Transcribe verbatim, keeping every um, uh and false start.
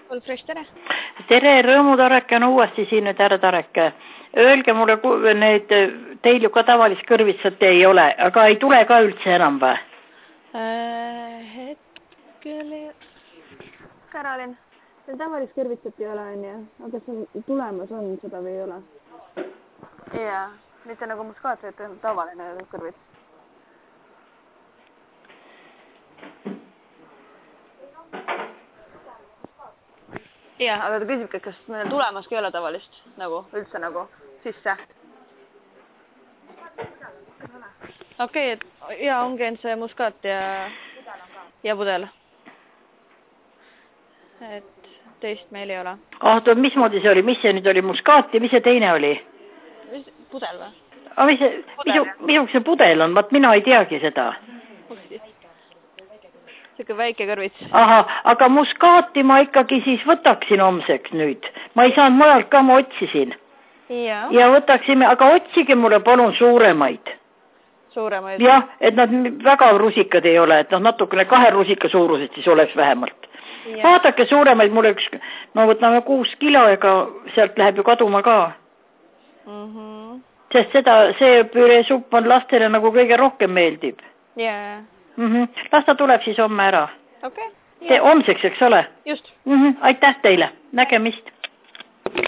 Fresh, tere. Tere, Rõõmu Tareke on uuesti siin nüüd härra Tareke. Öelge mulle, need, teil ju ka tavalist kõrvitsat ei ole, aga ei tule ka üldse enam või? Äh, hetkel... Karolin, teil tavalist kõrvitsat ei ole, on ju? Aga see tulemas on seda või ei ole? Jaa, mitte nagu muskaat, et on tavaline kõrvits. Jah, aga ta küsibki, kas meil tulemas ei ole tavalist, nagu, üldse nagu, sisse. Okei, et jaa, ongi ainult see muskaat ja, ja pudel. Et teist meil ei ole. Ah, to, mismoodi see oli? Mis see nüüd oli? Muskaat ja mis see teine oli? Mis, pudel või? Ah, mis see, misu, misuks see pudel on? Vaat mina ei teagi seda. Siuke väike kõrvits. Aha, aga muskaati ma ikkagi siis võtaksin homseks nüüd. Ma ei saanud mujalt ka, ma otsisin. Ja. Ja võtaksime, aga otsige mulle palun suuremaid. Suuremaid? Jah, et nad väga rusikad ei ole, et noh, natukene kahe rusika suurused siis oleks vähemalt. Ja. Vaadake suuremaid mulle üks, no võtame kuus kilo, ega sealt läheb ju kaduma ka. Mm-hmm. Sest seda, see püresupp on lastele nagu kõige rohkem meeldib. Jaa. Mm-hmm. Las ta tuleb siis homme ära. Okei. Okay. Homseks, eks ole? Just. Mm-hmm. Aitäh teile. Nägemist.